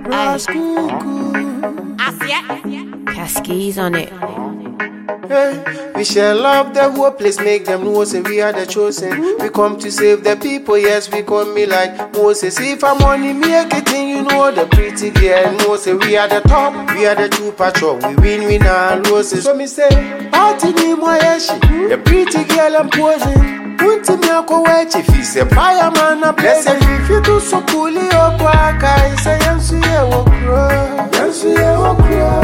Cascades on it. Hey, we shall love the whole place, make them know say we are the chosen. We come to save the people, yes, we come me like Moses. If I'm money make it thing, you know the pretty girl know say we are the top, we are the true patrol. We win and lose. So me say, party ni mwayeshi, the pretty girl I'm posing. Unti miako wechi, fi se fireman a bless. If you do so cool up, I say yansu ye wokro, yansu ye wokro.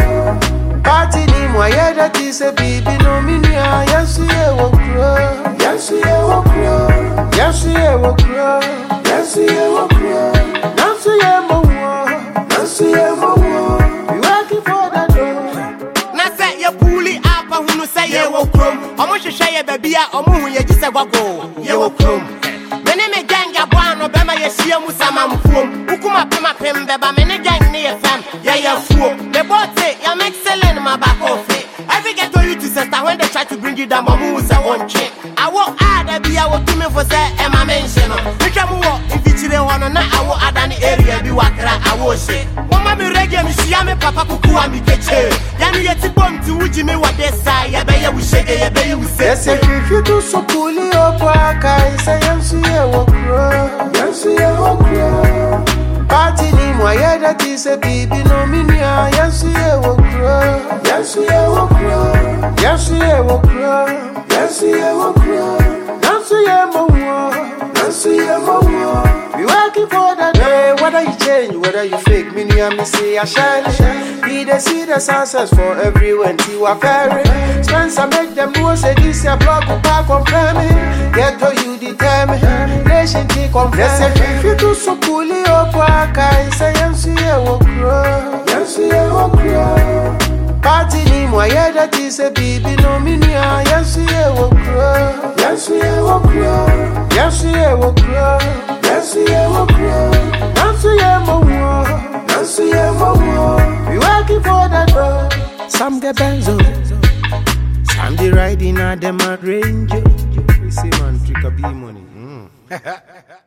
Party ni mwaye that is a baby no minia, yansu ye wokro, yansu ye wokro, yansu ye wokro, yansu ye wokro, yansu ye mowo, yansu ye mowo. We working for that door. Na say ye bully up, and who say ye wokro. Omo hwehwe ye baby a omo hu ye gise gwago ye wokro. Mene me gang ya bwana bema ye hia musama mfuom. Ukuma pema beba mene gang ne ye fam ye fuo. The bote ya make selling my back off it. Every get to you to sister when they try to bring you down, mamu say one chick. I walk add be I will do me for say e ma mention. Which am walk if you one na I will add an area be wakra I will shit. Mama me reggae me shia me papa kuku am keche. Ya me yeti bomb to uji me what they say ya be ya we shake ya be you say. Yes if you do so cool up I say yansu ye wokro, yansu ye wokro. Party ni mwaye that is a baby no minia, yansu ye wokro, yansu ye wokro, yansu ye wokro, yansu ye wokro, yansu ye mowo, yansu ye mowo. We working for that day, whether you change, whether you fake, minia me say I shine. Be the see the success for everyone, you are very. Spencer make them know say this your blog will back confirm me. Get to you determine, nation keep confessing. If you do so cool up, I say yansu ye wokro, yansu ye wokro. Party ni mwaye that is a baby no minia, yansu ye wokro, yansu ye wokro, yansu ye wokro, yansu ye wokro, yansu ye mowo, yansu ye mowo. We working for that door. Some get benzo, some they riding at them at range. We see man trick a bee money.